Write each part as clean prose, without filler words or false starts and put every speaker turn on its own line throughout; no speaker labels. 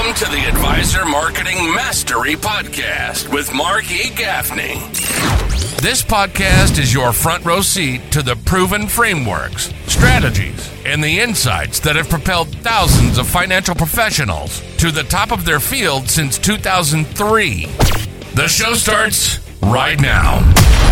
Welcome to the Advisor Marketing Mastery Podcast with Mark E. Gaffney. This podcast is your front row seat to the proven frameworks, strategies, and the insights that have propelled thousands of financial professionals to the top of their field since 2003. The show starts right now.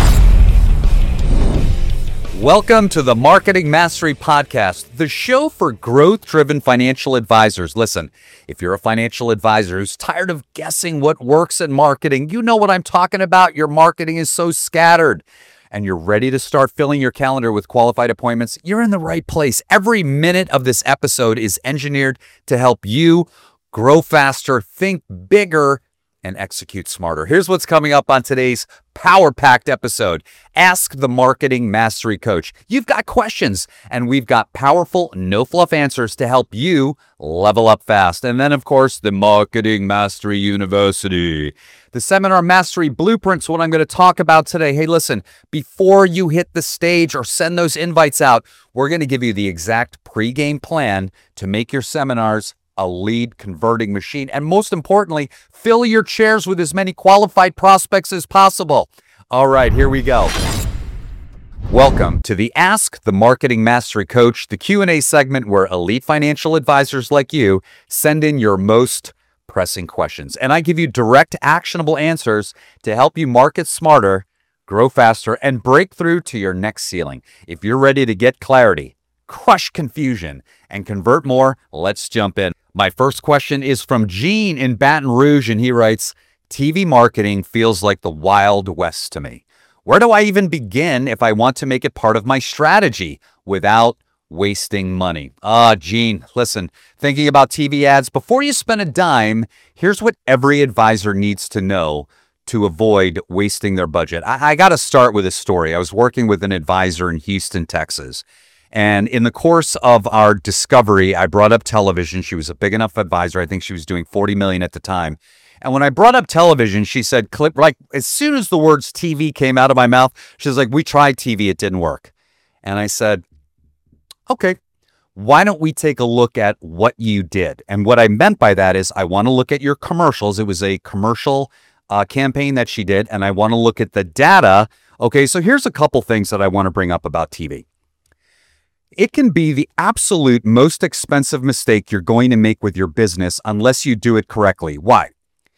Welcome to the Marketing Mastery Podcast, the show for growth-driven financial advisors. Listen, if you're a financial advisor who's tired of guessing what works in marketing, you know what I'm talking about. Your marketing is so scattered, and you're ready to start filling your calendar with qualified appointments, you're in the right place. Every minute of this episode is engineered to help you grow faster, think bigger, and execute smarter. Here's what's coming up on today's power-packed episode. Ask the Marketing Mastery Coach. You've got questions, and we've got powerful, no-fluff answers to help you level up fast. And then, of course, the Marketing Mastery University. The Seminar Mastery Blueprint's what I'm going to talk about today. Hey, listen, before you hit the stage or send those invites out, we're going to give you the exact pregame plan to make your seminars a lead converting machine, and most importantly, fill your chairs with as many qualified prospects as possible. All right, here we go. Welcome to the Ask the Marketing Mastery Coach, the Q&A segment where elite financial advisors like you send in your most pressing questions, and I give you direct, actionable answers to help you market smarter, grow faster, and break through to your next ceiling. If you're ready to get clarity, crush confusion, and convert more, let's jump in. My first question is from Gene in Baton Rouge, and he writes, TV marketing feels like the Wild West to me. Where do I even begin if I want to make it part of my strategy without wasting money? Gene, listen, thinking about TV ads, before you spend a dime, here's what every advisor needs to know to avoid wasting their budget. I got to start with a story. I was working with an advisor in Houston, Texas. And in the course of our discovery, I brought up television. She was a big enough advisor. I think she was doing $40 million at the time. And when I brought up television, she said, like, as soon as the words TV came out of my mouth, she was like, we tried TV, it didn't work. And I said, okay, why don't we take a look at what you did? And what I meant by that is I want to look at your commercials. It was a commercial campaign that she did, and I want to look at the data. Okay, so here's a couple things that I want to bring up about TV. It can be the absolute most expensive mistake you're going to make with your business unless you do it correctly. Why?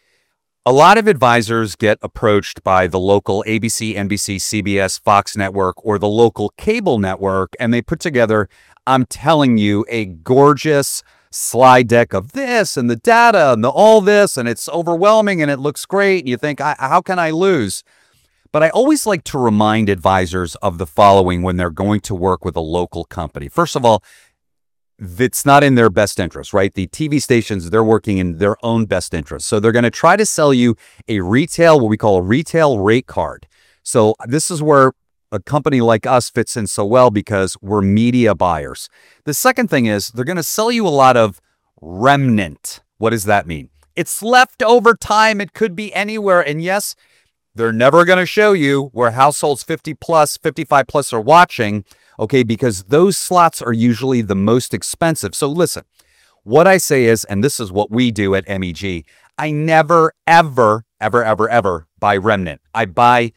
A lot of advisors get approached by the local ABC, NBC, CBS, Fox network, or the local cable network, and they put together, I'm telling you, a gorgeous slide deck of this and the data and all this, and it's overwhelming and it looks great. And you think, how can I lose? But I always like to remind advisors of the following when they're going to work with a local company. First of all, it's not in their best interest, right? The TV stations, they're working in their own best interest. So they're going to try to sell you what we call a retail rate card. So this is where a company like us fits in so well because we're media buyers. The second thing is they're going to sell you a lot of remnant. What does that mean? It's leftover time. It could be anywhere. And yes, they're never going to show you where households 50 plus, 55 plus are watching, okay, because those slots are usually the most expensive. So listen, what I say is, and this is what we do at MEG, I never, ever, ever, ever, ever buy remnant. I buy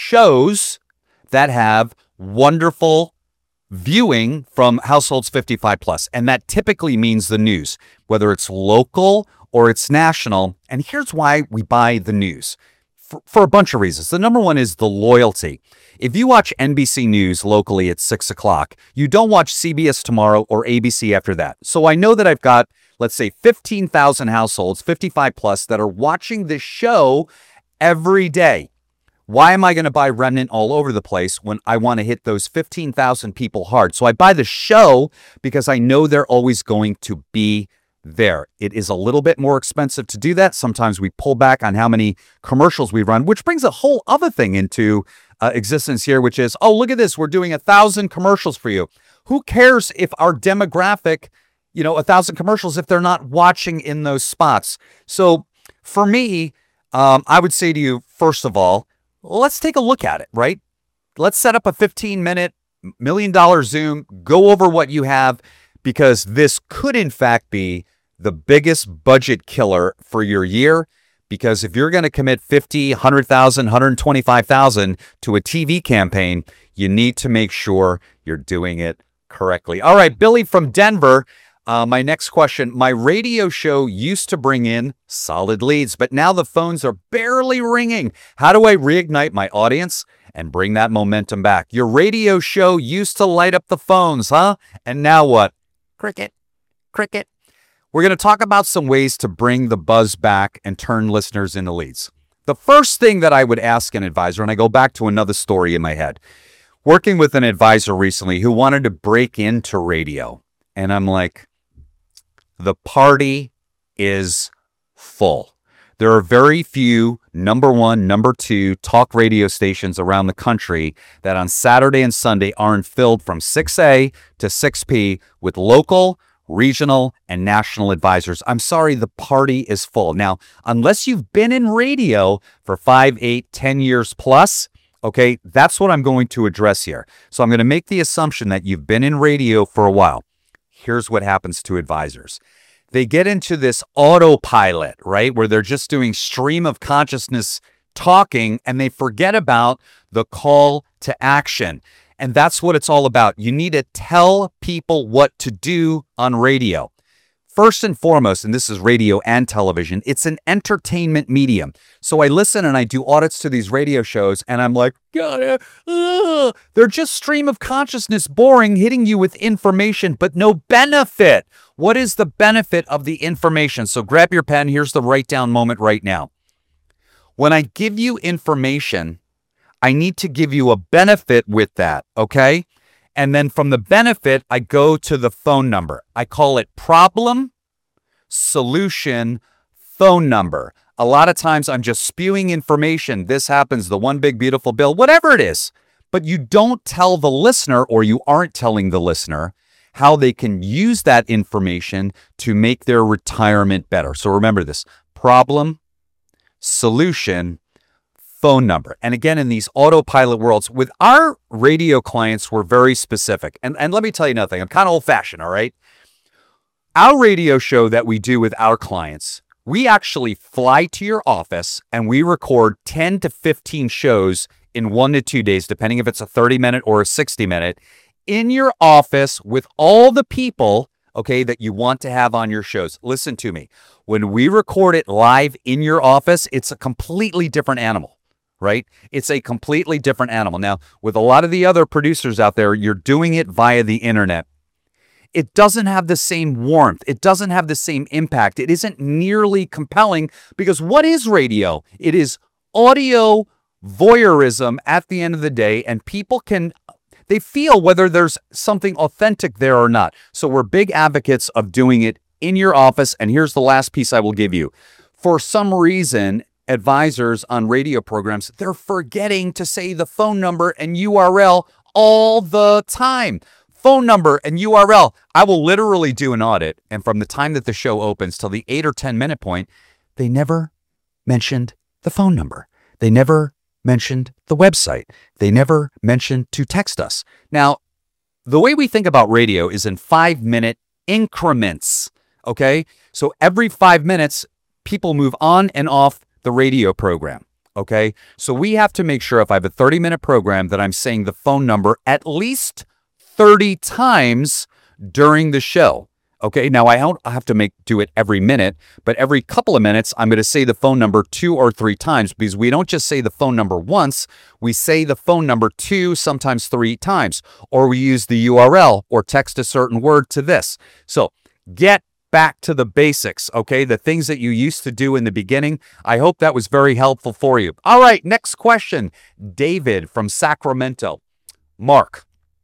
shows that have wonderful viewing from households 55 plus. And that typically means the news, whether it's local or it's national. And here's why we buy the news. For a bunch of reasons. The number one is the loyalty. If you watch NBC News locally at 6 o'clock, you don't watch CBS tomorrow or ABC after that. So I know that I've got, let's say, 15,000 households, 55 plus, that are watching this show every day. Why am I going to buy remnant all over the place when I want to hit those 15,000 people hard? So I buy the show because I know they're always going to be there. It is a little bit more expensive to do that. Sometimes we pull back on how many commercials we run, which brings a whole other thing into existence here, which is, oh, look at this. We're doing 1,000 commercials for you. Who cares if our demographic, 1,000 commercials, if they're not watching in those spots? So for me, I would say to you, first of all, let's take a look at it, right? Let's set up a 15-minute, $1 million Zoom, go over what you have, because this could, in fact, be the biggest budget killer for your year, because if you're going to commit 50, 100,000, 125,000 to a TV campaign, you need to make sure you're doing it correctly. All right, Billy from Denver. My next question. My radio show used to bring in solid leads, but now the phones are barely ringing. How do I reignite my audience and bring that momentum back? Your radio show used to light up the phones, huh? And now what? Cricket. We're going to talk about some ways to bring the buzz back and turn listeners into leads. The first thing that I would ask an advisor, and I go back to another story in my head, working with an advisor recently who wanted to break into radio. And I'm like, the party is full. There are very few number one, number two talk radio stations around the country that on Saturday and Sunday aren't filled from 6A to 6P with local, regional, and national advisors. I'm sorry, the party is full. Now, unless you've been in radio for 5, 8, 10 years plus, okay, that's what I'm going to address here. So I'm going to make the assumption that you've been in radio for a while. Here's what happens to advisors. They get into this autopilot, right, where they're just doing stream of consciousness talking, and they forget about the call to action. And that's what it's all about. You need to tell people what to do on radio. First and foremost, and this is radio and television, it's an entertainment medium. So I listen and I do audits to these radio shows, and I'm like, God, they're just stream of consciousness, boring, hitting you with information, but no benefit. What is the benefit of the information? So grab your pen. Here's the write down moment right now. When I give you information, I need to give you a benefit with that, okay? And then from the benefit, I go to the phone number. I call it problem, solution, phone number. A lot of times I'm just spewing information. This happens, the one big beautiful bill, whatever it is. But you don't tell the listener, or you aren't telling the listener, how they can use that information to make their retirement better. So remember this: problem, solution, phone number. And again, in these autopilot worlds, with our radio clients, we're very specific. And let me tell you another thing. I'm kind of old-fashioned, all right? Our radio show that we do with our clients, we actually fly to your office and we record 10 to 15 shows in 1 to 2 days, depending if it's a 30-minute or a 60-minute, in your office with all the people, okay, that you want to have on your shows. Listen to me. When we record it live in your office, it's a completely different animal, right? It's a completely different animal. Now, with a lot of the other producers out there, you're doing it via the internet. It doesn't have the same warmth. It doesn't have the same impact. It isn't nearly compelling, because what is radio? It is audio voyeurism at the end of the day, and people they feel whether there's something authentic there or not. So we're big advocates of doing it in your office. And here's the last piece I will give you. For some reason, advisors on radio programs, they're forgetting to say the phone number and URL all the time. Phone number and URL. I will literally do an audit, and from the time that the show opens till the 8 or 10 minute point, they never mentioned the phone number. They never mentioned the website. They never mentioned to text us. Now, the way we think about radio is in 5-minute increments, okay? So every 5 minutes, people move on and off the radio program, okay? So we have to make sure, if I have a 30-minute program, that I'm saying the phone number at least 30 times during the show. Okay, now I don't have to do it every minute, but every couple of minutes, I'm going to say the phone number 2 or 3 times, because we don't just say the phone number once, we say the phone number 2, sometimes 3 times, or we use the URL or text a certain word to this. So get back to the basics, okay? The things that you used to do in the beginning. I hope that was very helpful for you. All right, next question. David from Sacramento. Mark,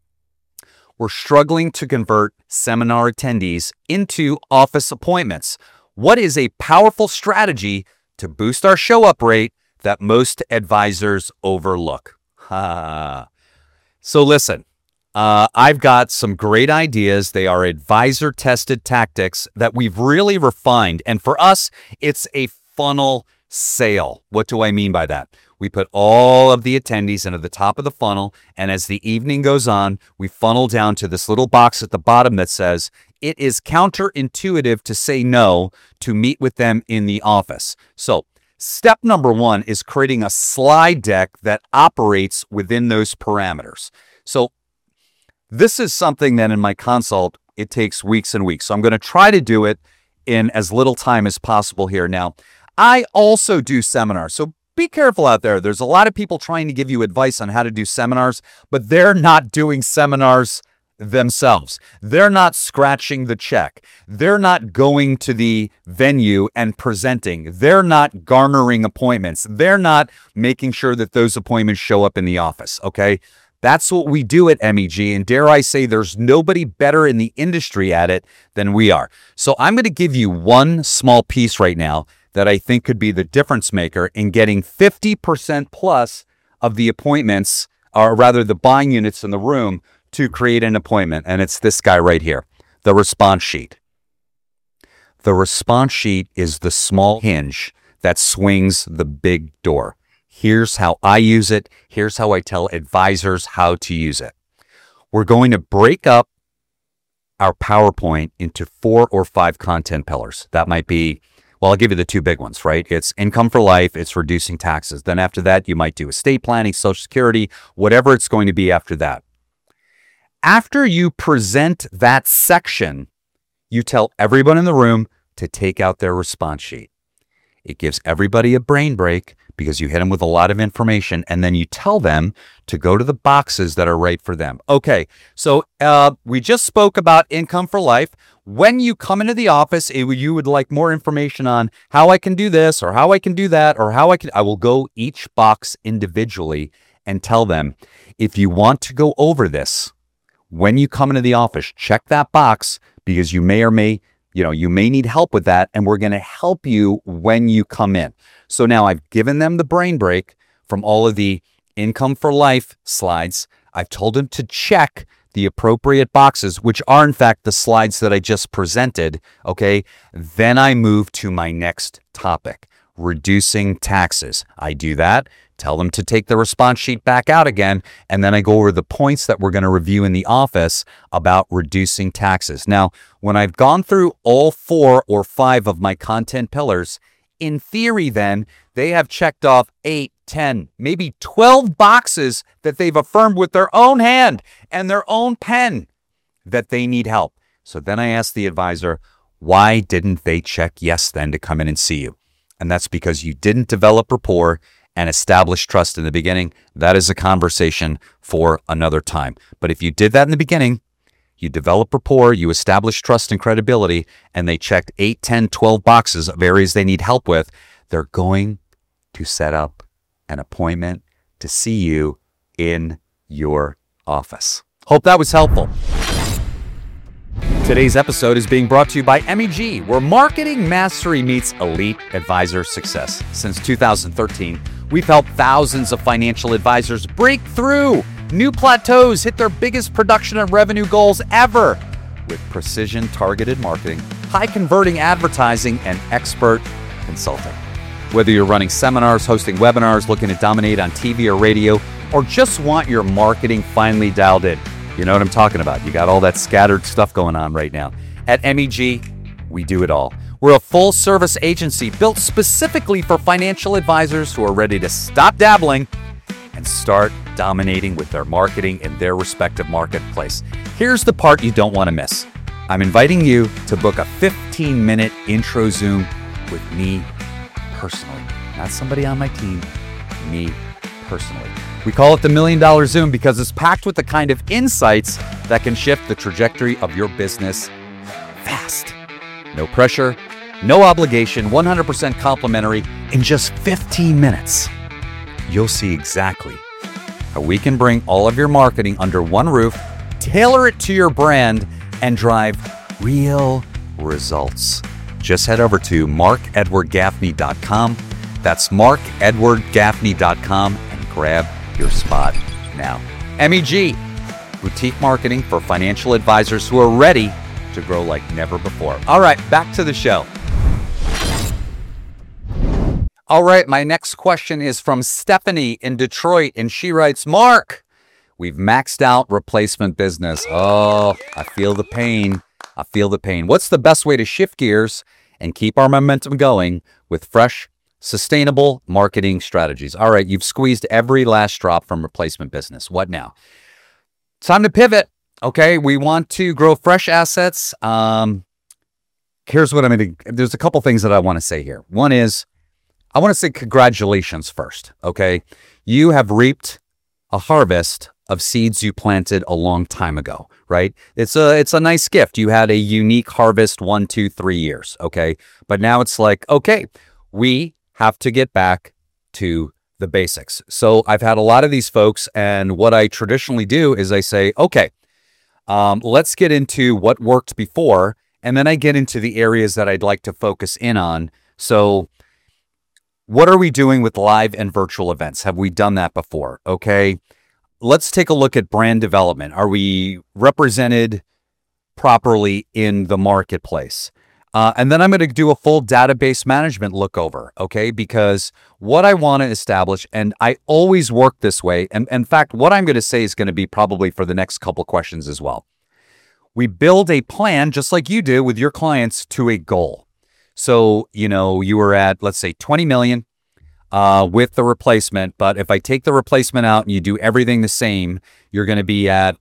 we're struggling to convert seminar attendees into office appointments. What is a powerful strategy to boost our show-up rate that most advisors overlook? So listen, I've got some great ideas. They are advisor-tested tactics that we've really refined. And for us, it's a funnel sale. What do I mean by that? We put all of the attendees into the top of the funnel, and as the evening goes on, we funnel down to this little box at the bottom that says, it is counterintuitive to say no to meet with them in the office. So step number one is creating a slide deck that operates within those parameters. So this is something that in my consult, it takes weeks and weeks. So I'm going to try to do it in as little time as possible here. Now, I also do seminars. So be careful out there. There's a lot of people trying to give you advice on how to do seminars, but they're not doing seminars themselves. They're not scratching the check. They're not going to the venue and presenting. They're not garnering appointments. They're not making sure that those appointments show up in the office, okay? That's what we do at MEG, and dare I say there's nobody better in the industry at it than we are. So I'm going to give you one small piece right now that I think could be the difference maker in getting 50% plus of the appointments, or rather the buying units in the room, to create an appointment, and it's this guy right here, the response sheet. The response sheet is the small hinge that swings the big door. Here's how I use it. Here's how I tell advisors how to use it. We're going to break up our PowerPoint into 4 or 5 content pillars. That might be, well, I'll give you the 2 big ones, right? It's income for life, it's reducing taxes. Then after that, you might do estate planning, Social Security, whatever it's going to be after that. After you present that section, you tell everyone in the room to take out their response sheet. It gives everybody a brain break because you hit them with a lot of information, and then you tell them to go to the boxes that are right for them. Okay, so we just spoke about income for life. When you come into the office, you would like more information on how I can do this or how I can do that or I will go each box individually and tell them, if you want to go over this, when you come into the office, check that box because you may need help with that, and we're going to help you when you come in. So now I've given them the brain break from all of the income for life slides. I've told them to check the appropriate boxes, which are in fact the slides that I just presented. Okay. Then I move to my next topic, reducing taxes. I do that. Tell them to take the response sheet back out again, and then I go over the points that we're going to review in the office about reducing taxes. Now, when I've gone through all 4 or 5 of my content pillars, in theory then, they have checked off 8, 10, maybe 12 boxes that they've affirmed with their own hand and their own pen that they need help. So then I ask the advisor, why didn't they check yes then to come in and see you? And that's because you didn't develop rapport and establish trust in the beginning. That is a conversation for another time. But if you did that in the beginning, you develop rapport, you establish trust and credibility, and they checked 8, 10, 12 boxes of areas they need help with, they're going to set up an appointment to see you in your office. Hope that was helpful. Today's episode is being brought to you by MEG, where marketing mastery meets elite advisor success. Since 2013, we've helped thousands of financial advisors break through new plateaus, hit their biggest production and revenue goals ever with precision targeted marketing, high converting advertising, and expert consulting. Whether you're running seminars, hosting webinars, looking to dominate on TV or radio, or just want your marketing finally dialed in, you know what I'm talking about. You got all that scattered stuff going on right now. At MEG, we do it all. We're a full-service agency built specifically for financial advisors who are ready to stop dabbling and start dominating with their marketing in their respective marketplace. Here's the part you don't want to miss. I'm inviting you to book a 15-minute intro Zoom with me personally. Not somebody on my team, me personally. We call it the $1 Million Zoom because it's packed with the kind of insights that can shift the trajectory of your business fast. No pressure, no obligation, 100% complimentary. In just 15 minutes, you'll see exactly how we can bring all of your marketing under one roof, tailor it to your brand, and drive real results. Just head over to markedwardgaffney.com. That's markedwardgaffney.com and grab your spot now. MEG, boutique marketing for financial advisors who are ready to grow like never before. All right, back to the show. All right, my next question is from Stephanie in Detroit, and she writes, Mark, we've maxed out replacement business. Oh, I feel the pain. I feel the pain. What's the best way to shift gears and keep our momentum going with fresh, sustainable marketing strategies? All right, you've squeezed every last drop from replacement business. What now? Time to pivot. Okay, we want to grow fresh assets. Here's what I'm going to, there's a couple things that I want to say here. One is, I want to say congratulations first, okay? You have reaped a harvest of seeds you planted a long time ago, right? It's a nice gift. You had a unique harvest 1, 2, 3 years, okay? But now it's like, okay, we have to get back to the basics. So I've had a lot of these folks, and what I traditionally do is I say, okay, let's get into what worked before, and then I get into the areas that I'd like to focus in on. So what are we doing with live and virtual events? Have we done that before? Okay. Let's take a look at brand development. Are we represented properly in the marketplace? And then I'm going to do a full database management look over, okay? Because what I want to establish, and I always work this way, and in fact, what I'm going to say is going to be probably for the next couple questions as well. We build a plan, just like you do with your clients, to a goal. So, you were at, let's say, 20 million with the replacement. But if I take the replacement out and you do everything the same, you're going to be at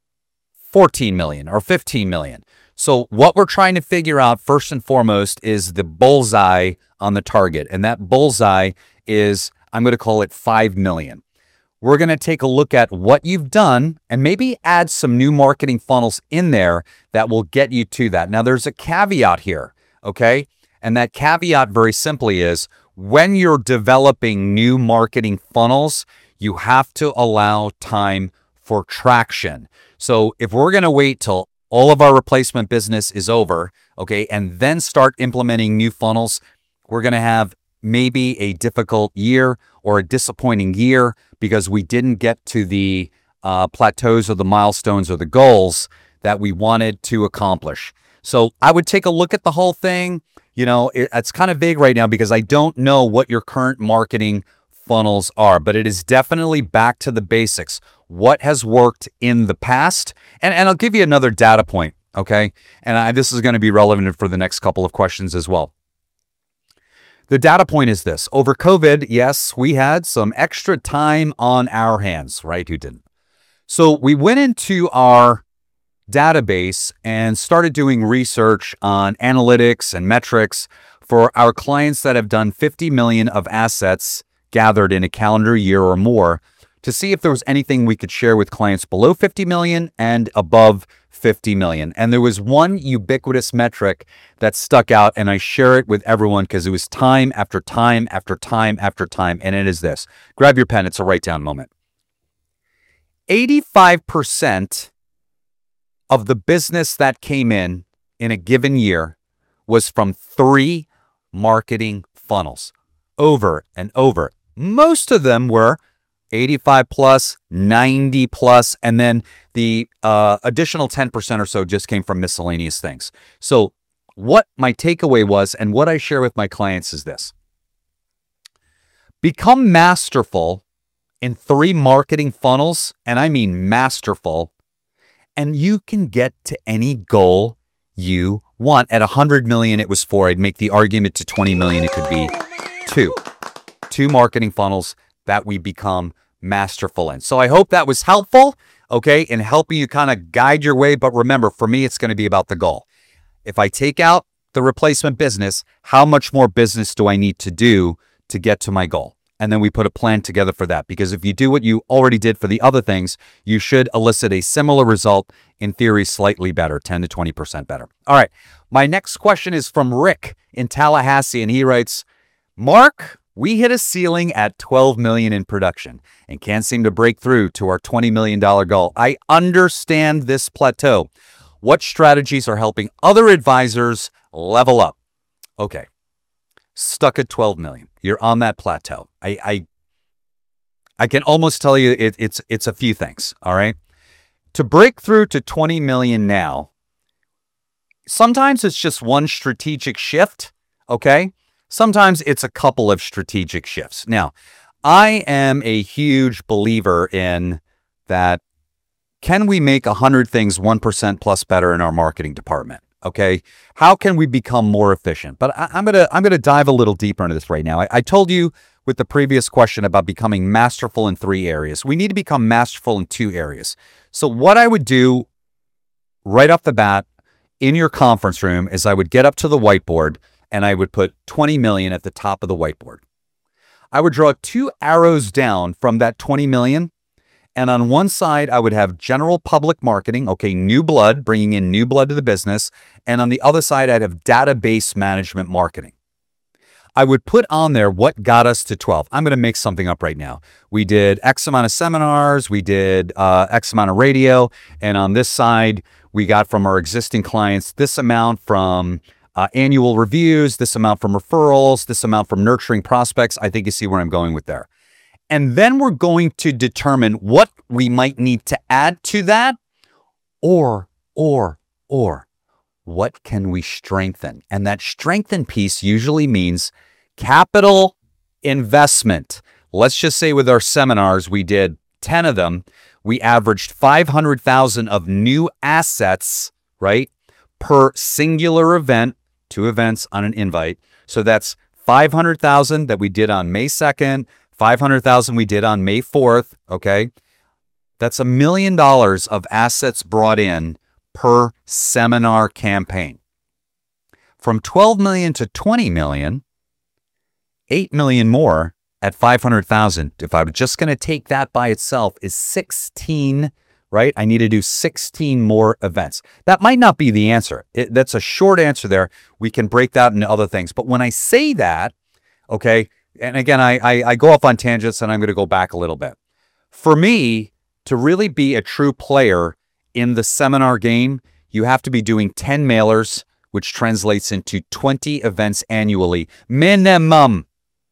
14 million or 15 million. So what we're trying to figure out first and foremost is the bullseye on the target. And that bullseye is, I'm going to call it 5 million. We're going to take a look at what you've done and maybe add some new marketing funnels in there that will get you to that. Now, there's a caveat here, okay? And that caveat very simply is when you're developing new marketing funnels, you have to allow time for traction. So if we're going to wait till all of our replacement business is over, okay, and then start implementing new funnels, we're going to have maybe a difficult year or a disappointing year because we didn't get to the plateaus or the milestones or the goals that we wanted to accomplish. So I would take a look at the whole thing. It's kind of vague right now because I don't know what your current marketing funnels are, but it is definitely back to the basics. What has worked in the past? And I'll give you another data point, okay? And this is going to be relevant for the next couple of questions as well. The data point is this. Over COVID, yes, we had some extra time on our hands, right? Who didn't? So we went into our database and started doing research on analytics and metrics for our clients that have done 50 million of assets gathered in a calendar year or more to see if there was anything we could share with clients below 50 million and above 50 million. And there was one ubiquitous metric that stuck out, and I share it with everyone because it was time after time after time after time, and it is this. Grab your pen. It's a write-down moment. 85% of the business that came in a given year was from 3 marketing funnels over and over. Most of them were 85 plus, 90 plus, and then the additional 10% or so just came from miscellaneous things. So what my takeaway was and what I share with my clients is this. Become masterful in 3 marketing funnels, and I mean masterful, and you can get to any goal you want. At 100 million, it was 4. I'd make the argument to 20 million, it could be 2. 2 marketing funnels that we become masterful in. So I hope that was helpful, okay, in helping you kind of guide your way. But remember, for me, it's going to be about the goal. If I take out the replacement business, how much more business do I need to do to get to my goal? And then we put a plan together for that. Because if you do what you already did for the other things, you should elicit a similar result, in theory, slightly better, 10 to 20% better. All right. My next question is from Rick in Tallahassee, and he writes, Mark, we hit a ceiling at 12 million in production and can't seem to break through to our $20 million goal. I understand this plateau. What strategies are helping other advisors level up? Okay. Stuck at 12 million. You're on that plateau. I can almost tell you it's a few things, all right? To break through to 20 million now, sometimes it's just one strategic shift, okay? Sometimes it's a couple of strategic shifts. Now, I am a huge believer in that. Can we make 100 things 1% plus better in our marketing department? Okay. How can we become more efficient? But I'm gonna dive a little deeper into this right now. I told you with the previous question about becoming masterful in 3 areas. We need to become masterful in 2 areas. So what I would do right off the bat in your conference room is I would get up to the whiteboard and I would put 20 million at the top of the whiteboard. I would draw 2 arrows down from that 20 million. And on one side, I would have general public marketing, okay, new blood, bringing in new blood to the business. And on the other side, I'd have database management marketing. I would put on there what got us to 12. I'm going to make something up right now. We did X amount of seminars, we did X amount of radio. And on this side, we got from our existing clients this amount from annual reviews, this amount from referrals, this amount from nurturing prospects. I think you see where I'm going with there. And then we're going to determine what we might need to add to that or what can we strengthen? And that strengthen piece usually means capital investment. Let's just say with our seminars, we did 10 of them. We averaged 500,000 of new assets, right? Per singular event, 2 events on an invite. So that's 500,000 that we did on May 2nd, 500,000 we did on May 4th, okay? That's $1 million of assets brought in per seminar campaign. From 12 million to 20 million, 8 million more at 500,000. If I'm just going to take that by itself is 16, right? I need to do 16 more events. That might not be the answer. That's a short answer there. We can break that into other things. But when I say that, okay, and again, I go off on tangents and I'm going to go back a little bit. For me, to really be a true player in the seminar game, you have to be doing 10 mailers, which translates into 20 events annually. Minimum.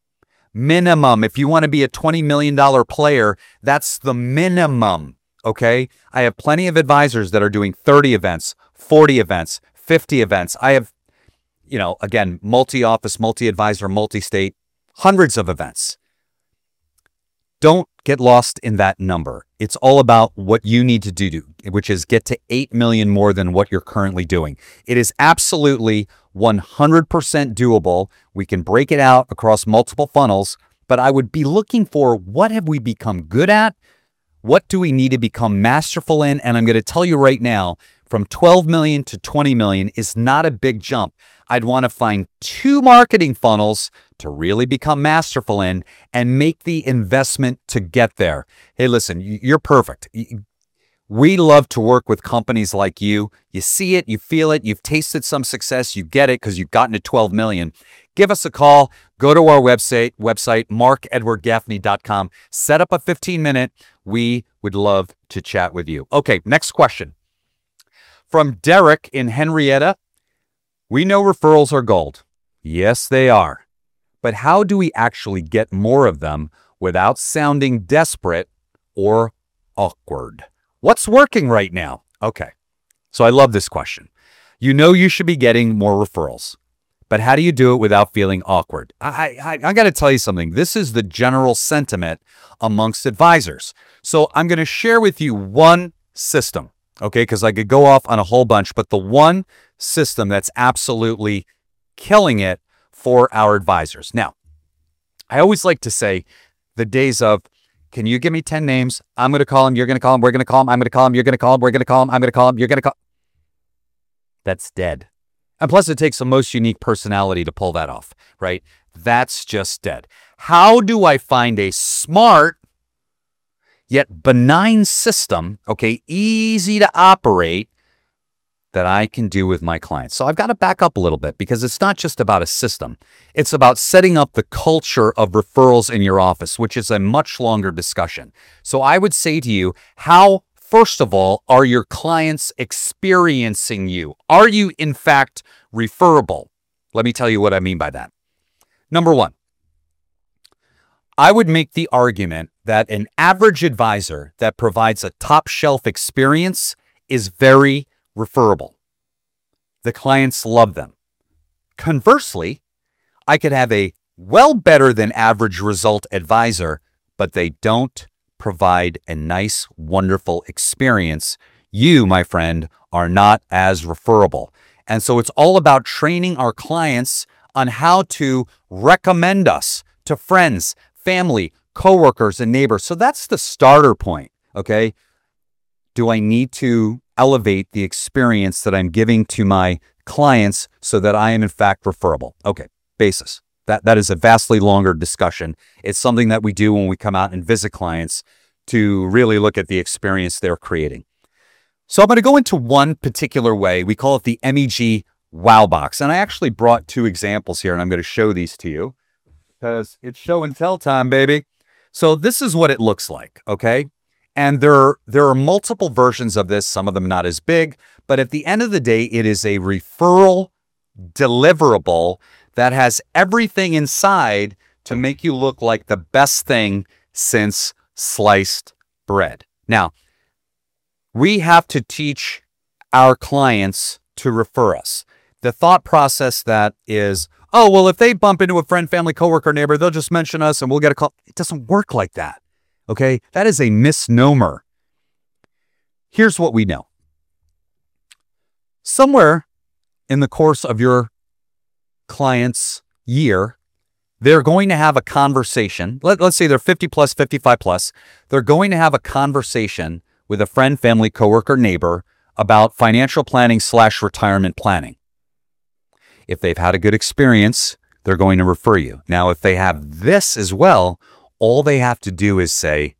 If you want to be a $20 million player, that's the minimum. Okay. I have plenty of advisors that are doing 30 events, 40 events, 50 events. I have, again, multi-office, multi-advisor, multi-state, hundreds of events. Don't get lost in that number. It's all about what you need to do, which is get to 8 million more than what you're currently doing. It is absolutely 100% doable. We can break it out across multiple funnels, but I would be looking for what have we become good at? What do we need to become masterful in? And I'm going to tell you right now, from 12 million to 20 million is not a big jump. I'd want to find 2 marketing funnels to really become masterful in and make the investment to get there. Hey, listen, you're perfect. We love to work with companies like you. You see it, you feel it, you've tasted some success, you get it because you've gotten to 12 million. Give us a call. Go to our website, markedwardgaffney.com. Set up a 15-minute. We would love to chat with you. Okay, next question. From Derek in Henrietta. We know referrals are gold. Yes, they are. But how do we actually get more of them without sounding desperate or awkward? What's working right now? Okay, so I love this question. You know you should be getting more referrals, but how do you do it without feeling awkward? I got to tell you something. This is the general sentiment amongst advisors. So I'm going to share with you one system, okay, because I could go off on a whole bunch, but the one system that's absolutely killing it for our advisors. Now, I always like to say the days of, can you give me 10 names? I'm going to call them. You're going to call them. We're going to call them. I'm going to call them. You're going to call them. We're going to call them. I'm going to call them. You're going to call. That's dead. And plus, it takes the most unique personality to pull that off, right? That's just dead. How do I find a smart yet benign system, okay, easy to operate, that I can do with my clients? So I've got to back up a little bit because it's not just about a system. It's about setting up the culture of referrals in your office, which is a much longer discussion. So I would say to you, how, first of all, are your clients experiencing you? Are you, in fact, referable? Let me tell you what I mean by that. Number one, I would make the argument that an average advisor that provides a top shelf experience is very referable. The clients love them. Conversely, I could have a well better than average result advisor, but they don't provide a nice, wonderful experience. You, my friend, are not as referable. And so it's all about training our clients on how to recommend us to friends, family, coworkers, and neighbors. So that's the starter point, okay? Do I need to elevate the experience that I'm giving to my clients so that I am in fact referable? Okay, basis. That is a vastly longer discussion. It's something that we do when we come out and visit clients to really look at the experience they're creating. So I'm going to go into one particular way. We call it the MEG Wow Box. And I actually brought two examples here, and I'm going to show these to you because it's show and tell time, baby. So this is what it looks like, okay? And there are multiple versions of this, some of them not as big, but at the end of the day, it is a referral deliverable that has everything inside to make you look like the best thing since sliced bread. Now, we have to teach our clients to refer us. The thought process that is, oh, well, if they bump into a friend, family, coworker, neighbor, they'll just mention us and we'll get a call. It doesn't work like that, okay? That is a misnomer. Here's what we know. Somewhere in the course of your client's year, they're going to have a conversation. Let's say they're 50 plus, 55 plus. They're going to have a conversation with a friend, family, coworker, neighbor about financial planning / retirement planning. If they've had a good experience, they're going to refer you. Now, if they have this as well, all they have to do is say,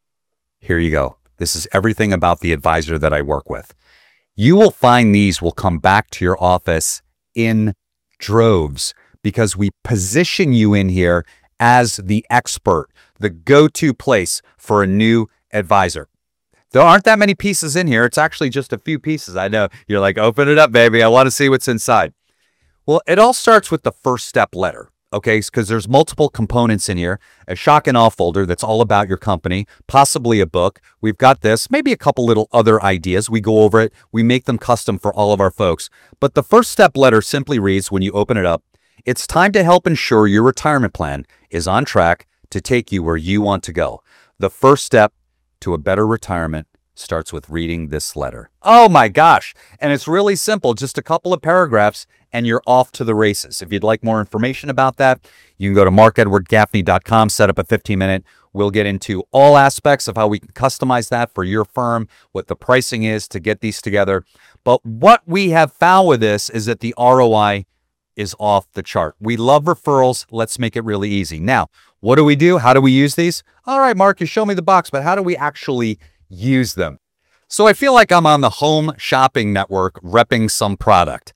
here you go. This is everything about the advisor that I work with. You will find these will come back to your office in droves because we position you in here as the expert, the go-to place for a new advisor. There aren't that many pieces in here. It's actually just a few pieces. I know you're like, open it up, baby. I want to see what's inside. Well, it all starts with the first step letter, okay? Because there's multiple components in here. A shock and awe folder that's all about your company, possibly a book. We've got this, maybe a couple little other ideas. We go over it. We make them custom for all of our folks. But the first step letter simply reads, when you open it up, it's time to help ensure your retirement plan is on track to take you where you want to go. The first step to a better retirement starts with reading this letter. Oh my gosh. And it's really simple, just a couple of paragraphs and you're off to the races. If you'd like more information about that, you can go to markedwardgaffney.com, set up a 15-minute. We'll get into all aspects of how we can customize that for your firm, what the pricing is to get these together. But what we have found with this is that the ROI is off the chart. We love referrals. Let's make it really easy. Now, what do we do? How do we use these? All right, Mark, you show me the box, but how do we actually use them? So I feel like I'm on the Home Shopping Network repping some product.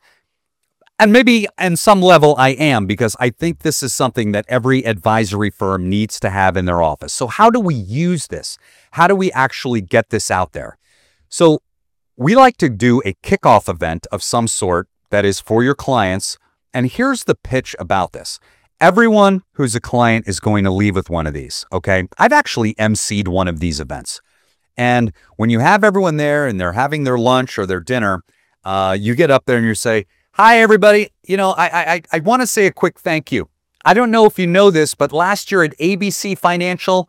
And maybe on some level I am, because I think this is something that every advisory firm needs to have in their office. So how do we use this? How do we actually get this out there? So we like to do a kickoff event of some sort that is for your clients. And here's the pitch about this. Everyone who's a client is going to leave with one of these, okay? I've actually emceed one of these events. And when you have everyone there and they're having their lunch or their dinner, you get up there and you say, hi, everybody. You know, I want to say a quick thank you. I don't know if you know this, but last year at ABC Financial,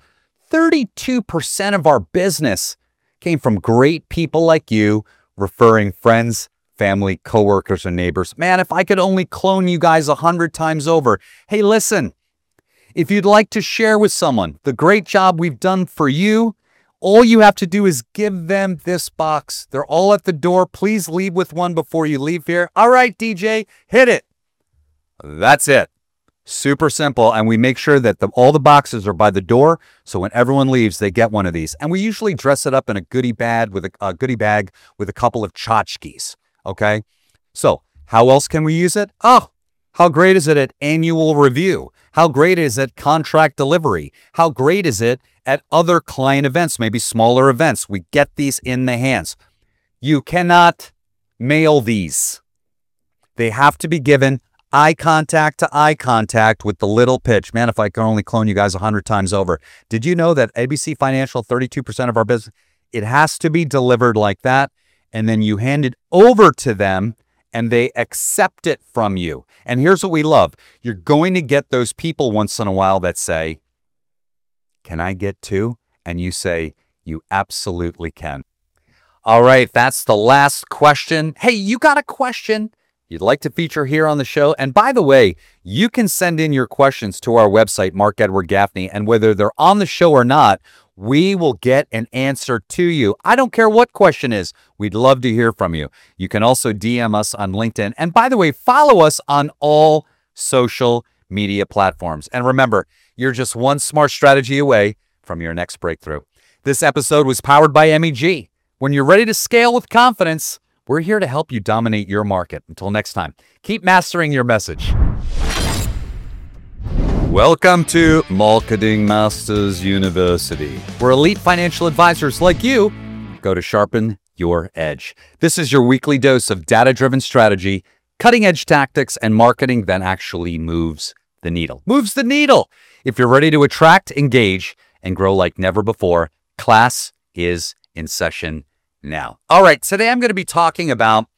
32% of our business came from great people like you referring friends, family, coworkers, and neighbors. Man, if I could only clone you guys 100 times over. Hey, listen, if you'd like to share with someone the great job we've done for you, all you have to do is give them this box. They're all at the door. Please leave with one before you leave here. All right, DJ, hit it. That's it. Super simple. And we make sure that all the boxes are by the door. So when everyone leaves, they get one of these. And we usually dress it up in a goodie bag with a couple of tchotchkes. Okay. So how else can we use it? Oh, how great is it at annual review? How great is it contract delivery? How great is it at other client events, maybe smaller events? We get these in the hands. You cannot mail these. They have to be given eye contact to eye contact with the little pitch. Man, if I can only clone you guys 100 times over. Did you know that ABC Financial, 32% of our business, it has to be delivered like that. And then you hand it over to them and they accept it from you. And here's what we love. You're going to get those people once in a while that say, can I get two? And you say, you absolutely can. All right, that's the last question. Hey, you got a question? you'd like to feature here on the show. And by the way, you can send in your questions to our website, Mark Edward Gaffney, and whether they're on the show or not, we will get an answer to you. I don't care what question is. We'd love to hear from you. You can also DM us on LinkedIn. And by the way, follow us on all social media platforms. And remember, you're just one smart strategy away from your next breakthrough. This episode was powered by MEG. When you're ready to scale with confidence, we're here to help you dominate your market. Until next time, keep mastering your message. Welcome to Marketing Masters University, where elite financial advisors like you go to sharpen your edge. This is your weekly dose of data-driven strategy, cutting-edge tactics, and marketing that actually moves the needle. Moves the needle! If you're ready to attract, engage, and grow like never before, class is in session now. All right, today I'm going to be talking about,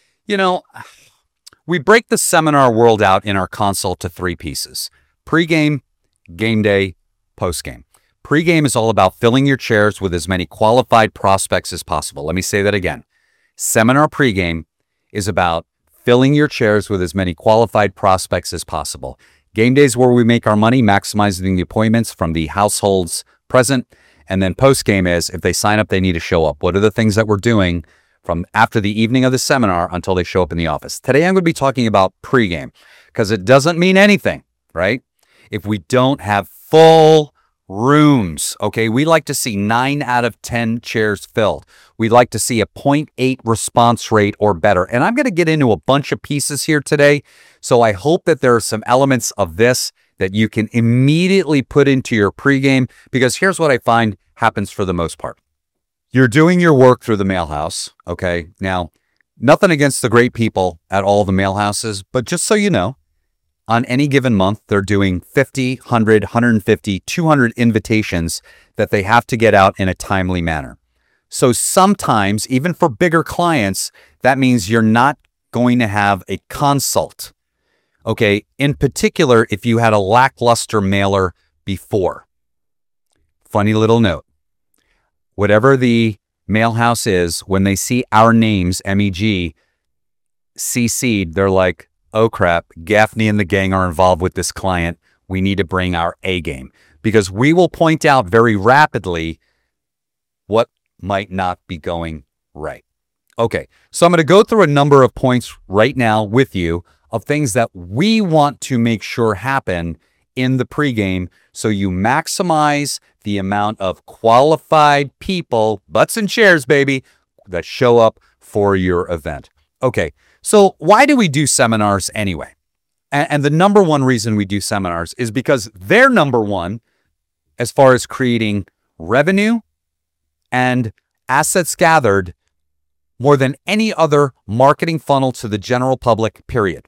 we break the seminar world out in our consult to three pieces: pregame, game day, postgame. Pregame is all about filling your chairs with as many qualified prospects as possible. Let me say that again. Seminar pregame is about filling your chairs with as many qualified prospects as possible. Game day is where we make our money, maximizing the appointments from the households present. And then post-game is, if they sign up, they need to show up. What are the things that we're doing from after the evening of the seminar until they show up in the office? Today, I'm going to be talking about pregame because it doesn't mean anything, right? If we don't have full rooms, okay? We like to see 9 out of 10 chairs filled. We'd like to see a 0.8 response rate or better. And I'm going to get into a bunch of pieces here today. So I hope that there are some elements of this that you can immediately put into your pregame, because here's what I find happens for the most part. You're doing your work through the mail house, okay? Now, nothing against the great people at all the mail houses, but just so you know, on any given month, they're doing 50, 100, 150, 200 invitations that they have to get out in a timely manner. So sometimes, even for bigger clients, that means you're not going to have a consult. Okay, in particular, if you had a lackluster mailer before. Funny little note. Whatever the mail house is, when they see our names, MEG, CC'd, they're like, oh crap, Gaffney and the gang are involved with this client. We need to bring our A game. Because we will point out very rapidly what might not be going right. Okay, so I'm going to go through a number of points right now with you of things that we want to make sure happen in the pregame so you maximize the amount of qualified people, butts and chairs, baby, that show up for your event. Okay, so why do we do seminars anyway? And the number one reason we do seminars is because they're number one as far as creating revenue and assets gathered more than any other marketing funnel to the general public, period.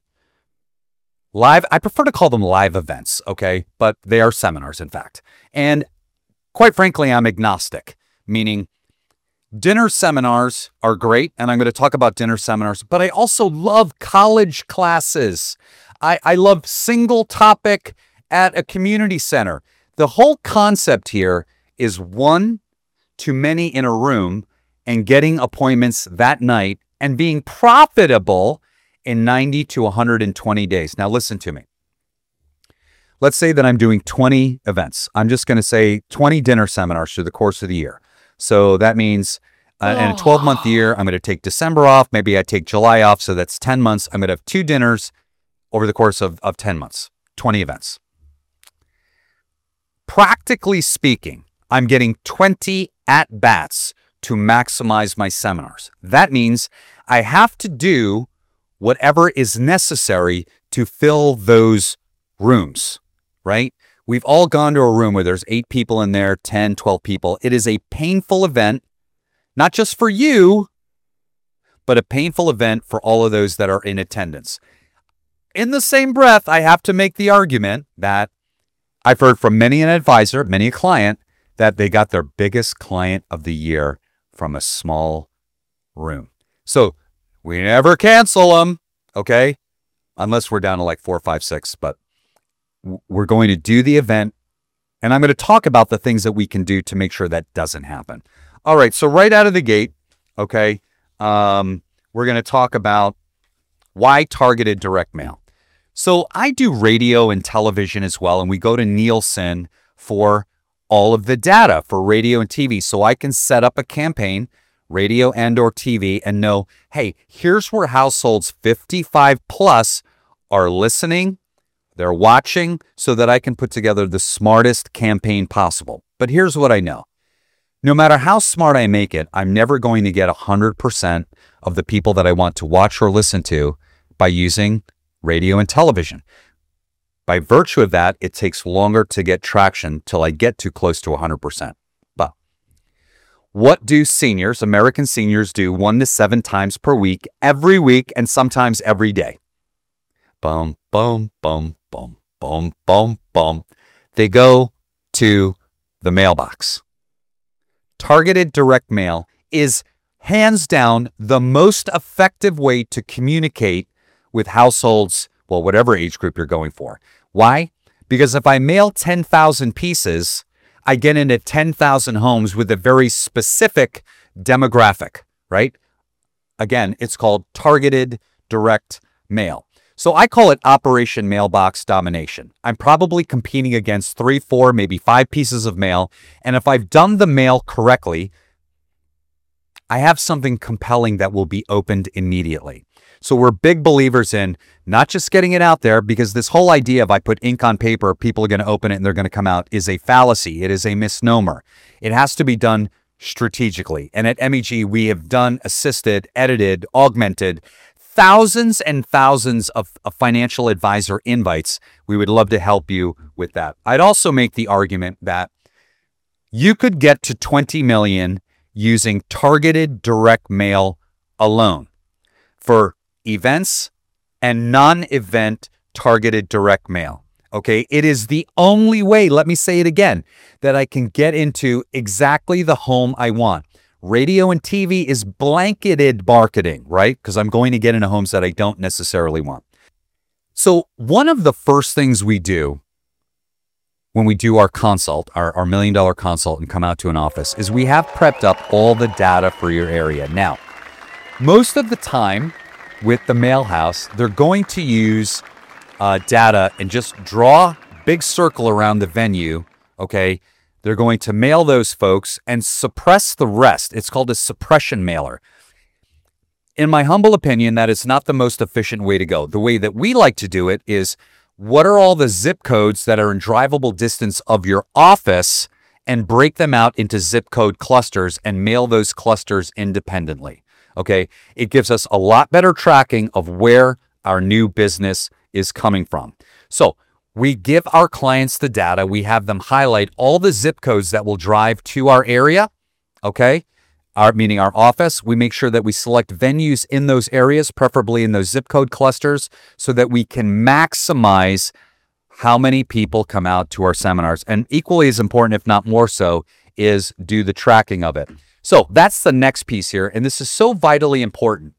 Live, I prefer to call them live events, okay? But they are seminars, in fact. And quite frankly, I'm agnostic, meaning dinner seminars are great, and I'm going to talk about dinner seminars, but I also love college classes. I love single topic at a community center. The whole concept here is one to many in a room and getting appointments that night and being profitable in 90 to 120 days. Now listen to me. Let's say that I'm doing 20 events. I'm just going to say 20 dinner seminars through the course of the year. So that means in a 12-month year, I'm going to take December off. Maybe I take July off. So that's 10 months. I'm going to have 2 dinners over the course of 10 months, 20 events. Practically speaking, I'm getting 20 at-bats to maximize my seminars. That means I have to do whatever is necessary to fill those rooms, right? We've all gone to a room where there's 8 people in there, 10, 12 people. It is a painful event, not just for you, but a painful event for all of those that are in attendance. In the same breath, I have to make the argument that I've heard from many an advisor, many a client, that they got their biggest client of the year from a small room. So we never cancel them, okay? Unless we're down to like 4, 5, 6, but we're going to do the event, and I'm going to talk about the things that we can do to make sure that doesn't happen. All right, so right out of the gate, okay, we're going to talk about Why targeted direct mail? So I do radio and television as well, and we go to Nielsen for all of the data for radio and TV. So I can set up a campaign, radio and or TV, and know, hey, here's where households 55 plus are listening, they're watching, so that I can put together the smartest campaign possible. But here's what I know. No matter how smart I make it, I'm never going to get 100% of the people that I want to watch or listen to by using radio and television. By virtue of that, it takes longer to get traction till I get to close to 100%. But what do seniors, American seniors, do 1 to 7 times per week, every week, and sometimes every day? Boom, boom, boom, boom, boom, boom, boom. They go to the mailbox. Targeted direct mail is hands down the most effective way to communicate with households, well, whatever age group you're going for. Why? Because if I mail 10,000 pieces, I get into 10,000 homes with a very specific demographic, right? Again, it's called targeted direct mail. So I call it Operation Mailbox Domination. I'm probably competing against 3, 4, maybe 5 pieces of mail. And if I've done the mail correctly, I have something compelling that will be opened immediately. So we're big believers in not just getting it out there, because this whole idea of I put ink on paper, people are going to open it and they're going to come out is a fallacy. It is a misnomer. It has to be done strategically. And at MEG, we have done, assisted, edited, augmented thousands and thousands of financial advisor invites. We would love to help you with that. I'd also make the argument that you could get to 20 million using targeted direct mail alone for events and non-event targeted direct mail. Okay, it is the only way, let me say it again, that I can get into exactly the home I want. Radio and TV is blanketed marketing, right? Because I'm going to get into homes that I don't necessarily want. So one of the first things we do when we do our consult, our $1 million consult and come out to an office, is we have prepped up all the data for your area. Now, most of the time with the mail house, they're going to use data and just draw a big circle around the venue, okay? They're going to mail those folks and suppress the rest. It's called a suppression mailer. In my humble opinion, that is not the most efficient way to go. The way that we like to do it is, what are all the zip codes that are in drivable distance of your office, and break them out into zip code clusters and mail those clusters independently. Okay? It gives us a lot better tracking of where our new business is coming from. So we give our clients the data. We have them highlight all the zip codes that will drive to our area, okay? Meaning our office. We make sure that we select venues in those areas, preferably in those zip code clusters, so that we can maximize how many people come out to our seminars. And equally as important, if not more so, is do the tracking of it. So that's the next piece here, and this is so vitally important.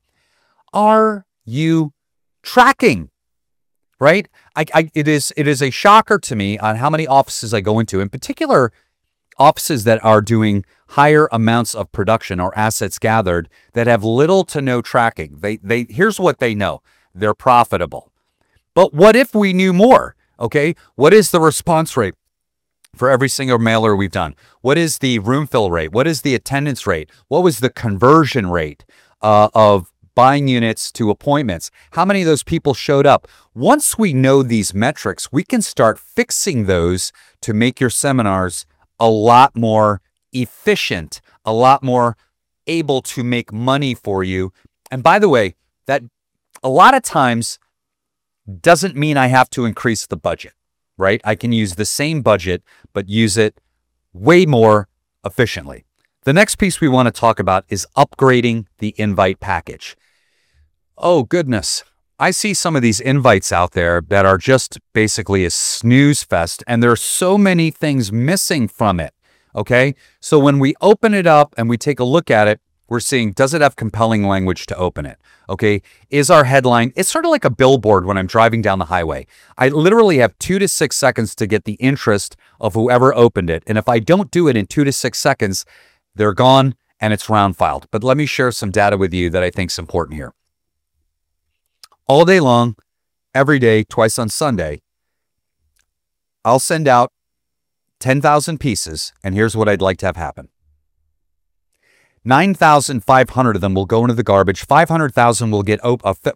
Are you tracking? Right? It is a shocker to me on how many offices I go into, in particular offices that are doing higher amounts of production or assets gathered that have little to no tracking. Here's what they know. They're profitable. But what if we knew more? Okay? What is the response rate for every single mailer we've done? What is the room fill rate? What is the attendance rate? What was the conversion rate of buying units to appointments? How many of those people showed up? Once we know these metrics, we can start fixing those to make your seminars a lot more efficient, a lot more able to make money for you. And by the way, that a lot of times doesn't mean I have to increase the budget, right? I can use the same budget, but use it way more efficiently. The next piece we want to talk about is upgrading the invite package. Oh, goodness. I see some of these invites out there that are just basically a snooze fest, and there are so many things missing from it, okay? So when we open it up and we take a look at it, we're seeing, does it have compelling language to open it? Okay, is our headline, it's sort of like a billboard when I'm driving down the highway. I literally have 2 to 6 seconds to get the interest of whoever opened it. And if I don't do it in 2 to 6 seconds, they're gone and it's round filed. But let me share some data with you that I think is important here. all day long, every day, twice on Sunday. I'll send out 10,000 pieces, and here's what I'd like to have happen. 9,500 of them will go into the garbage. 500,000 will get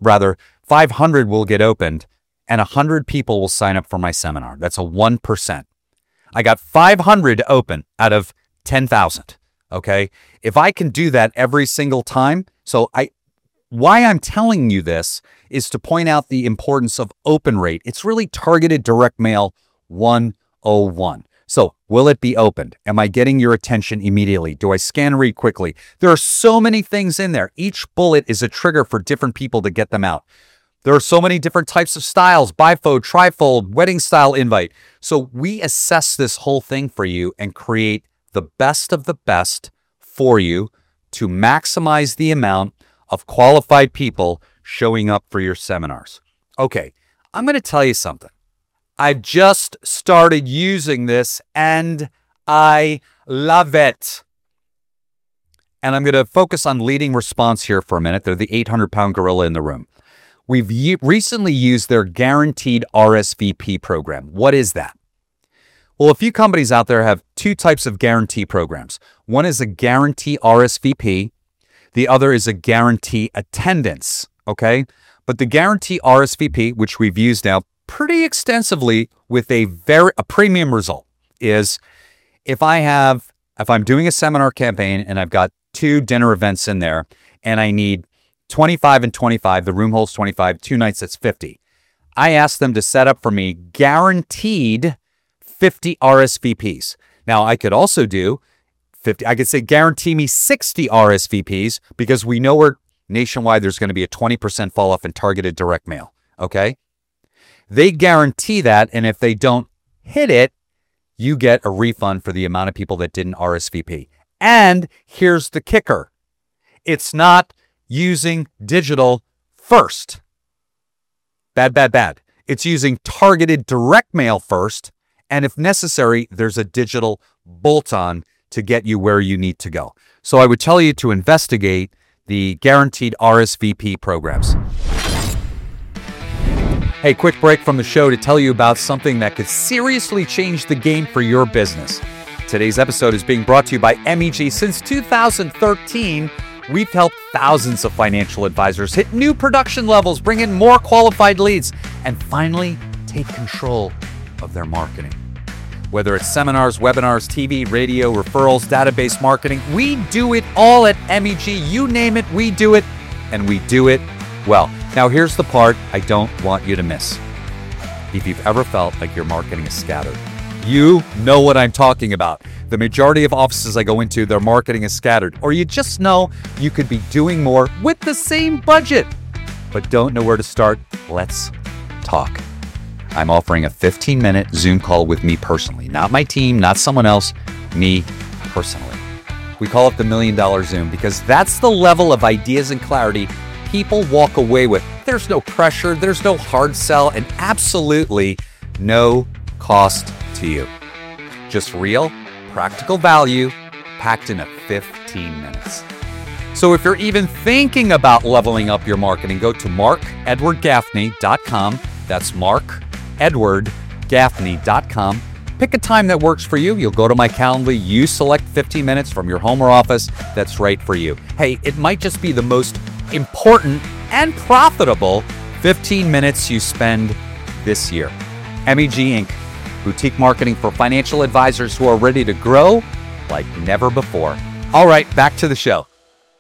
500 will get opened, and 100 people will sign up for my seminar. That's a 1%. I got 500 open out of 10,000. Okay. If I can do that every single time. Why I'm telling you this is to point out the importance of open rate. It's really targeted direct mail 101. So will it be opened? Am I getting your attention immediately? Do I scan and read quickly? There are so many things in there. Each bullet is a trigger for different people to get them out. There are so many different types of styles, bifold, trifold, wedding style invite. So we assess this whole thing for you and create the best of the best for you to maximize the amount of qualified people showing up for your seminars. Okay, I'm going to tell you something. I've just started using this and I love it. And I'm going to focus on leading response here for a minute. They're the 800-pound gorilla in the room. We've recently used their guaranteed RSVP program. What is that? Well, a few companies out there have two types of guarantee programs. One is a guarantee RSVP. The other is a guarantee attendance, okay? But the guarantee RSVP, which we've used now pretty extensively with a premium result, is if I'm doing a seminar campaign and I've got 2 dinner events in there and I need 25 and 25, the room holds 25, 2 nights, that's 50. I ask them to set up for me guaranteed 50 RSVPs. Now, I could also do 50. I could say guarantee me 60 RSVPs because we know we're nationwide, there's going to be a 20% fall off in targeted direct mail. Okay. They guarantee that. And if they don't hit it, you get a refund for the amount of people that didn't RSVP. And here's the kicker. It's not using digital first. Bad. It's using targeted direct mail first. And if necessary, there's a digital bolt-on to get you where you need to go. So I would tell you to investigate the guaranteed RSVP programs. Hey, quick break from the show to tell you about something that could seriously change the game for your business. Today's episode is being brought to you by MEG. Since 2013, we've helped thousands of financial advisors hit new production levels, bring in more qualified leads, and finally take control of their marketing. Whether it's seminars, webinars, TV, radio, referrals, database marketing, we do it all at MEG. You name it, we do it, and we do it well. Now, here's the part I don't want you to miss. If you've ever felt like your marketing is scattered, you know what I'm talking about. The majority of offices I go into, their marketing is scattered. Or you just know you could be doing more with the same budget, but don't know where to start. Let's talk. I'm offering a 15-minute Zoom call with me personally. Not my team, not someone else, me personally. We call it the $1 Million Zoom because that's the level of ideas and clarity people walk away with. There's no pressure, there's no hard sell, and absolutely no cost to you. Just real, practical value packed into 15 minutes. So if you're even thinking about leveling up your marketing, go to markedwardgaffney.com. That's markedwardgaffney.com. Pick a time that works for you. You'll go to my calendar. You select 15 minutes from your home or office that's right for you. Hey, it might just be the most important and profitable 15 minutes you spend this year. MEG Inc., boutique marketing for financial advisors who are ready to grow like never before. All right, back to the show.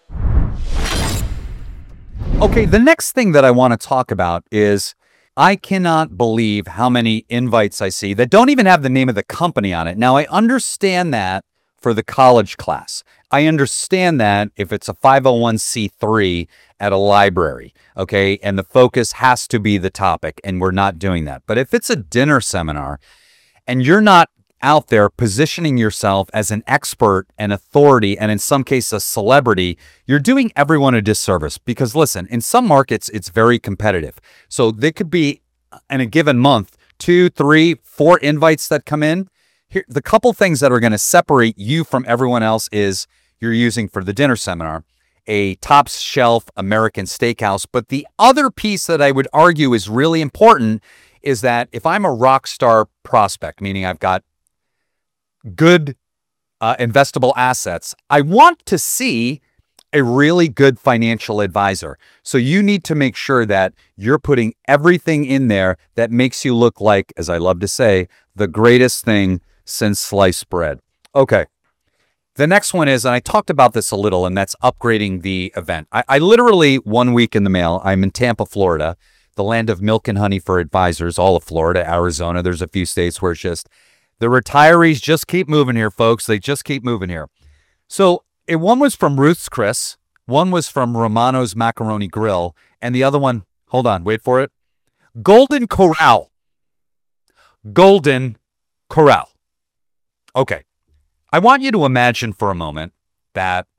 Okay, the next thing that I want to talk about is I cannot believe how many invites I see that don't even have the name of the company on it. Now, I understand that for the college class. I understand that if it's a 501c3 at a library, okay, and the focus has to be the topic, and we're not doing that. But if it's a dinner seminar and you're not out there positioning yourself as an expert and authority, and in some cases a celebrity, you're doing everyone a disservice. Because listen, in some markets, it's very competitive. So there could be, in a given month, 2, 3, 4 invites that come in. Here, the couple things that are going to separate you from everyone else is you're using for the dinner seminar a top shelf American steakhouse. But the other piece that I would argue is really important is that if I'm a rock star prospect, meaning I've got good investable assets, I want to see a really good financial advisor. So you need to make sure that you're putting everything in there that makes you look like, as I love to say, the greatest thing since sliced bread. Okay. The next one is, and I talked about this a little, and that's upgrading the event. I literally, 1 week in the mail, I'm in Tampa, Florida, the land of milk and honey for advisors, all of Florida, Arizona. There's a few states where it's just, the retirees just keep moving here, folks. They just keep moving here. So one was from Ruth's Chris, one was from Romano's Macaroni Grill, and the other one, hold on, wait for it, Golden Corral. Golden Corral. Okay. I want you to imagine for a moment that,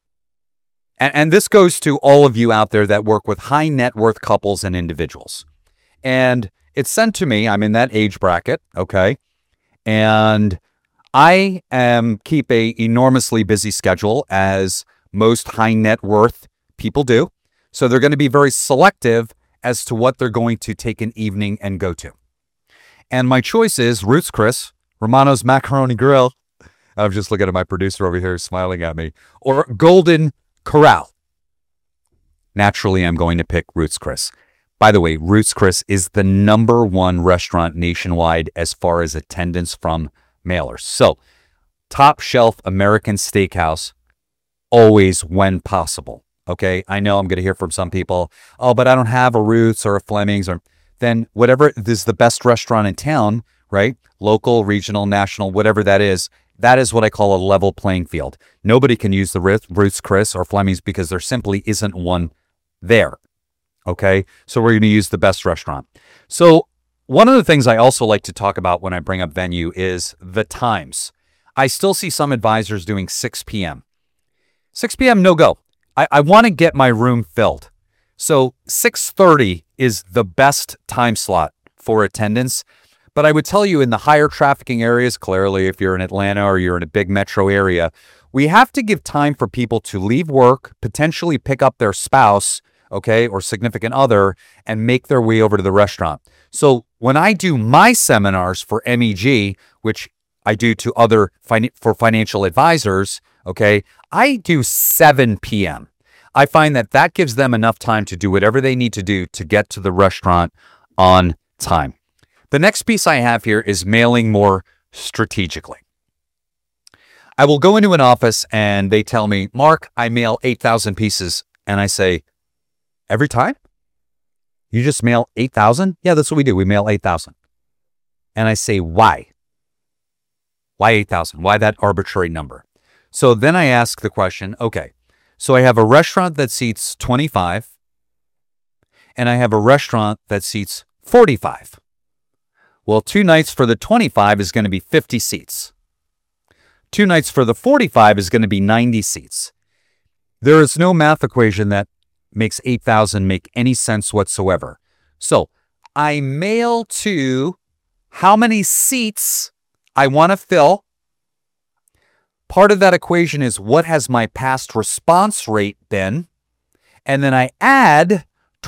and this goes to all of you out there that work with high net worth couples and individuals. And it's sent to me. I'm in that age bracket, okay? And I keep a enormously busy schedule, as most high net worth people do. So they're going to be very selective as to what they're going to take an evening and go to. And my choice is Ruth's Chris, Romano's Macaroni Grill. I'm just looking at my producer over here smiling at me. Or Golden Corral. Naturally, I'm going to pick Ruth's Chris. By the way, Ruth's Chris is the #1 restaurant nationwide as far as attendance from mailers. So, top shelf American steakhouse, always when possible. Okay, I know I'm going to hear from some people, oh, but I don't have a Ruth's or a Fleming's, or then whatever is the best restaurant in town, right? Local, regional, national, whatever that is what I call a level playing field. Nobody can use the Ruth's Chris or Fleming's because there simply isn't one there. Okay, so we're going to use the best restaurant. So one of the things I also like to talk about when I bring up venue is the times. I still see some advisors doing 6 p.m. 6 p.m., no go. I want to get my room filled. So 6:30 is the best time slot for attendance. But I would tell you, in the higher trafficking areas, clearly if you're in Atlanta or you're in a big metro area, we have to give time for people to leave work, potentially pick up their spouse, okay, or significant other, and make their way over to the restaurant. So when I do my seminars for MEG, which I do to other for financial advisors, okay, I do 7 p.m. I find that gives them enough time to do whatever they need to do to get to the restaurant on time. The next piece I have here is mailing more strategically. I will go into an office and they tell me, Mark, I mail 8,000 pieces. And I say, every time? You just mail 8,000? Yeah, that's what we do. We mail 8,000. And I say, why? Why 8,000? Why that arbitrary number? So then I ask the question, okay, so I have a restaurant that seats 25 and I have a restaurant that seats 45. Well, 2 nights for the 25 is going to be 50 seats. 2 nights for the 45 is going to be 90 seats. There is no math equation that makes 8,000 make any sense whatsoever. So I mail to how many seats I want to fill. Part of that equation is what has my past response rate been? And then I add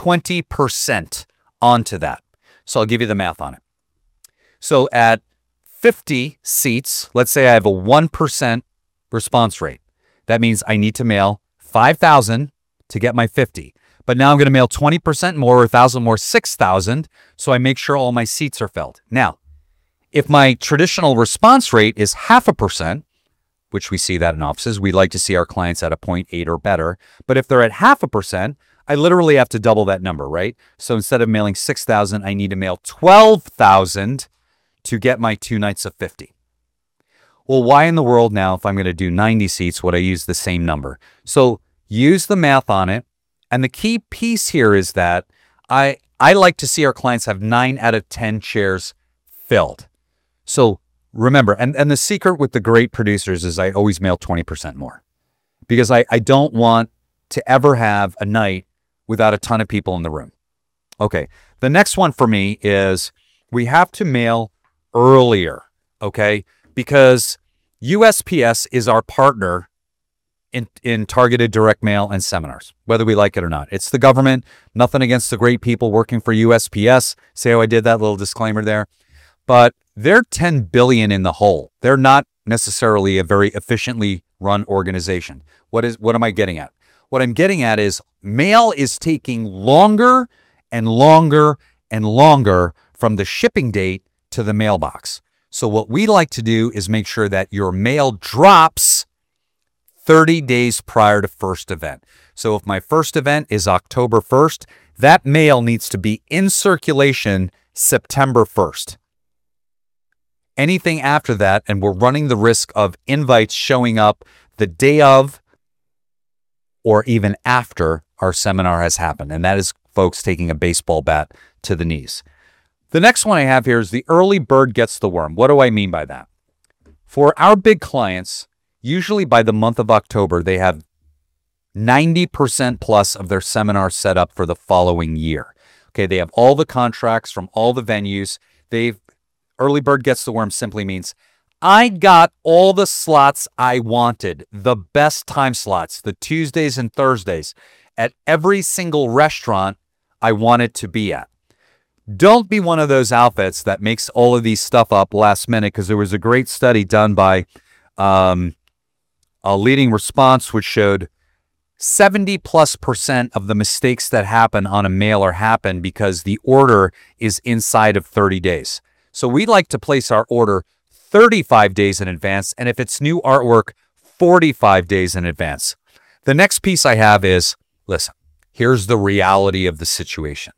20% onto that. So I'll give you the math on it. So at 50 seats, let's say I have a 1% response rate. That means I need to mail 5,000 to get my 50. But now I'm going to mail 20% more, or 1,000 more, 6,000. So I make sure all my seats are filled. Now, if my traditional response rate is 0.5%, which we see that in offices, we like to see our clients at a 0.8 or better. But if they're at 0.5%, I literally have to double that number, right? So instead of mailing 6,000, I need to mail 12,000 to get my 2 nights of 50. Well, why in the world now, if I'm going to do 90 seats, would I use the same number? So use the math on it. And the key piece here is that I like to see our clients have 9 out of 10 chairs filled. So remember, and the secret with the great producers is I always mail 20% more, because I don't want to ever have a night without a ton of people in the room. Okay, the next one for me is we have to mail earlier, okay? Because USPS is our partner in targeted direct mail and seminars, whether we like it or not. It's the government. Nothing against the great people working for USPS. See how I did that little disclaimer there? But they're $10 billion in the hole. They're not necessarily a very efficiently run organization. What am I getting at? What I'm getting at is mail is taking longer and longer and longer from the shipping date to the mailbox. So what we like to do is make sure that your mail drops 30 days prior to first event. So if my first event is October 1st, that mail needs to be in circulation September 1st. Anything after that, and we're running the risk of invites showing up the day of or even after our seminar has happened. And that is folks taking a baseball bat to the knees. The next one I have here is the early bird gets the worm. What do I mean by that? For our big clients, usually by the month of October, they have 90% plus of their seminars set up for the following year. Okay, they have all the contracts from all the venues. Early bird gets the worm simply means I got all the slots I wanted, the best time slots, the Tuesdays and Thursdays at every single restaurant I wanted to be at. Don't be one of those outfits that makes all of these stuff up last minute, because there was a great study done by a Leading Response which showed 70+% of the mistakes that happen on a mailer happen because the order is inside of 30 days. So we like to place our order 35 days in advance, and if it's new artwork, 45 days in advance. The next piece I have is, listen, here's the reality of the situation.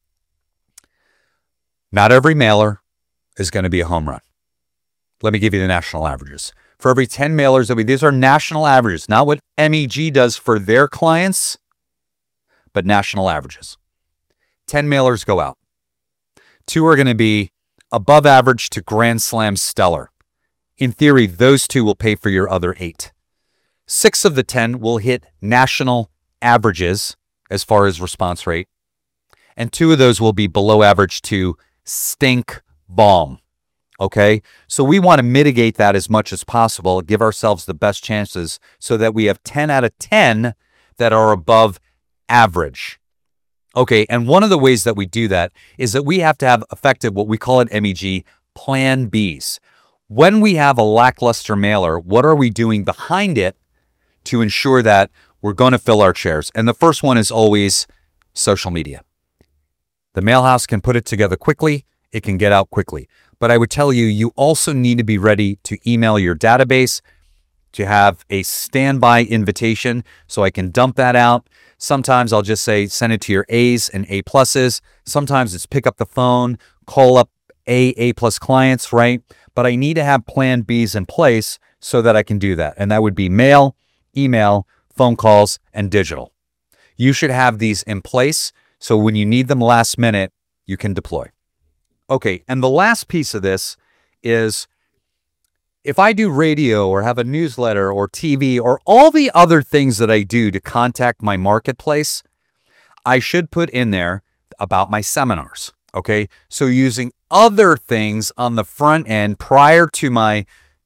Not every mailer is going to be a home run. Let me give you the national averages. For every 10 mailers these are national averages, not what MEG does for their clients, but national averages. 10 mailers go out. 2 are going to be above average to Grand Slam stellar. In theory, those 2 will pay for your other 8. 6 of the 10 will hit national averages as far as response rate, and 2 of those will be below average to stink bomb. Okay, so we want to mitigate that as much as possible, give ourselves the best chances so that we have 10 out of 10 that are above average. Okay, and one of the ways that we do that is that we have to have effective, what we call at MEG, plan Bs. When we have a lackluster mailer, what are we doing behind it to ensure that we're going to fill our chairs? And the first one is always social media. The mailhouse can put it together quickly. It can get out quickly. But I would tell you, you also need to be ready to email your database, to have a standby invitation so I can dump that out. Sometimes I'll just say, send it to your A's and A pluses. Sometimes it's pick up the phone, call up A plus clients, right? But I need to have plan Bs in place so that I can do that. And that would be mail, email, phone calls, and digital. You should have these in place so when you need them last minute, you can deploy. Okay, and the last piece of this is if I do radio or have a newsletter or TV or all the other things that I do to contact my marketplace, I should put in there about my seminars, okay? So using other things on the front end prior to my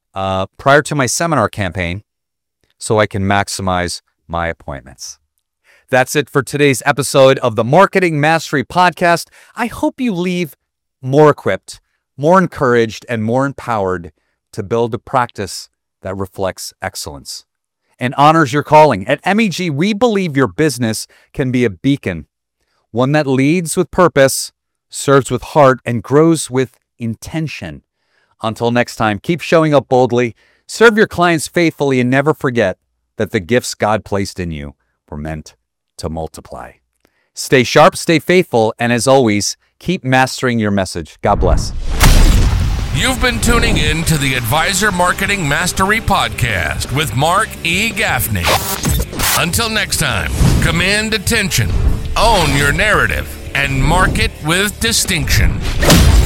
seminar campaign so I can maximize my appointments. That's it for today's episode of the Marketing Mastery Podcast. I hope you leave more equipped, more encouraged, and more empowered to build a practice that reflects excellence and honors your calling. At MEG, we believe your business can be a beacon, one that leads with purpose, serves with heart, and grows with intention. Until next time, keep showing up boldly, serve your clients faithfully, and never forget that the gifts God placed in you were meant to multiply. Stay sharp, stay faithful, and as always, keep mastering your message. God bless.
You've been tuning in to the Advisor Marketing Mastery Podcast with Mark E. Gaffney. Until next time, command attention, own your narrative, and market with distinction.